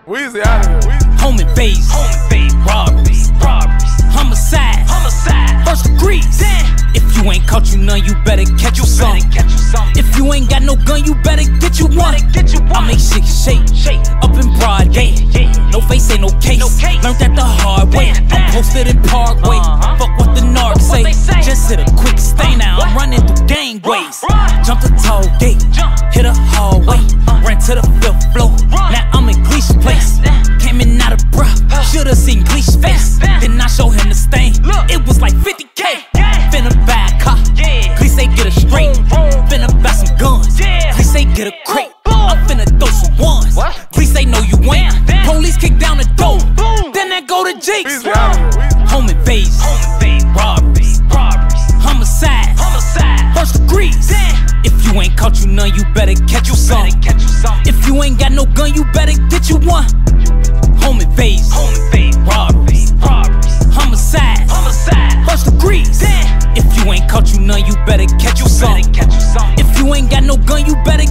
Weezy out of here. Home invasion, robberies, homicide, first degrees. If you ain't caught you none, you better catch you some. If you ain't got no gun, you better get you one. I make shit shake up in broad day. No face ain't no case. Learned that the hard way. I'm posted in Parkway. Fuck what the narcs say. Just hit a quick stay now. I'm running through gangways. Jumped a tall gate, hit a hallway. Ran to the fifth floor. Now I'm in Gleesh Place. Came in out of breath. Should've seen Gleesh face. Then I show him the stain. It was like 50K. Finna buy a car. Please say get a straight. Finna buy some guns. Please say get a crate. I'm finna throw some ones. Please say no you ain't. Police kick down the door. Then I go to Jake's. Home invasion, robberies, homicide, first degrees. If you ain't caught you none, you better catch you some. If you ain't got no gun, you better get you one. Home invasion, robberies, homicide, first degrees. If you ain't caught you none, you better catch you some. If you ain't got no gun, you better